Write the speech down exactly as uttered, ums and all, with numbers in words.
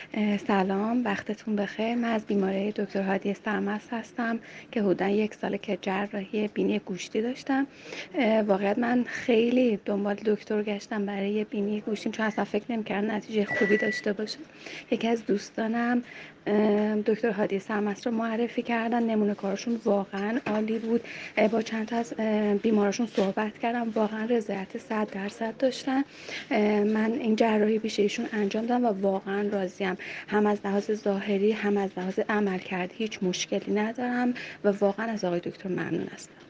اه، سلام، وقتتون بخیر. من از بیماری دکتر هادی سرمست هستم که حدودا یک ساله که جراحی بینی گوشتی داشتم. اه، واقعا من خیلی دنبال دکتر گشتم برای بینی گوشتیم، چون اصلا فکر نمی‌کردم نتیجه خوبی داشته باشه. یکی از دوستانم اه، دکتر هادی سرمست رو معرفی کردن. نمونه کارشون واقعا عالی بود. اه، با چند تا از اه، بیماراشون صحبت کردم، واقعا رضایت صد درصد داشتن. اه، من این جراحی پیش ایشون انجام دادم و واقعا راضیم. هم از لحاظ ظاهری هم از لحاظ عملکردی هیچ مشکلی ندارم و واقعا از آقای دکتر ممنون هستم.